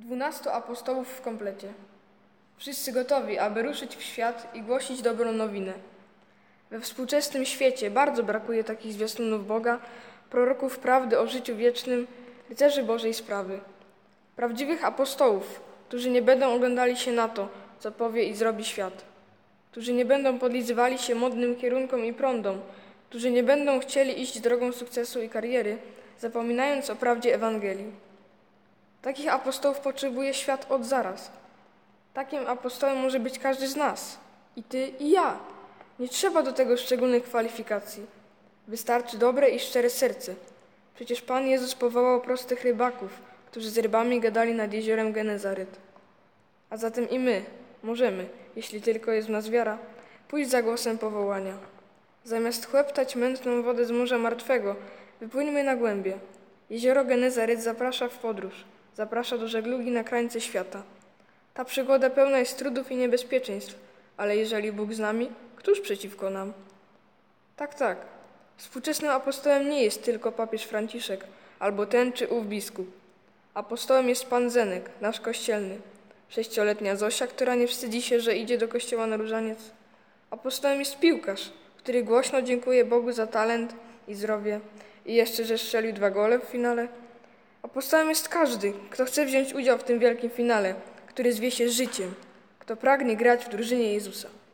12 apostołów w komplecie. Wszyscy gotowi, aby ruszyć w świat i głosić dobrą nowinę. We współczesnym świecie bardzo brakuje takich zwiastunów Boga, proroków prawdy o życiu wiecznym, rycerzy Bożej sprawy. Prawdziwych apostołów, którzy nie będą oglądali się na to, co powie i zrobi świat. Którzy nie będą podlizywali się modnym kierunkom i prądom, którzy nie będą chcieli iść drogą sukcesu i kariery, zapominając o prawdzie Ewangelii. Takich apostołów potrzebuje świat od zaraz. Takim apostołem może być każdy z nas. I ty, i ja. Nie trzeba do tego szczególnych kwalifikacji. Wystarczy dobre i szczere serce. Przecież Pan Jezus powołał prostych rybaków, którzy z rybami gadali nad jeziorem Genezaret. A zatem i my możemy, jeśli tylko jest w nas wiara, pójść za głosem powołania. Zamiast chłeptać mętną wodę z Morza Martwego, wypłyńmy na głębie. Jezioro Genezaret zaprasza w podróż. Zaprasza do żeglugi na krańce świata. Ta przygoda pełna jest trudów i niebezpieczeństw, ale jeżeli Bóg z nami, któż przeciwko nam? Tak. Współczesnym apostołem nie jest tylko papież Franciszek, albo ten czy ów biskup. Apostołem jest pan Zenek, nasz kościelny. 6-letnia Zosia, która nie wstydzi się, że idzie do kościoła na różaniec. Apostołem jest piłkarz, który głośno dziękuje Bogu za talent i zdrowie i jeszcze, że strzelił 2 gole w finale. Apostołem jest każdy, kto chce wziąć udział w tym wielkim finale, który zwie się życiem, kto pragnie grać w drużynie Jezusa.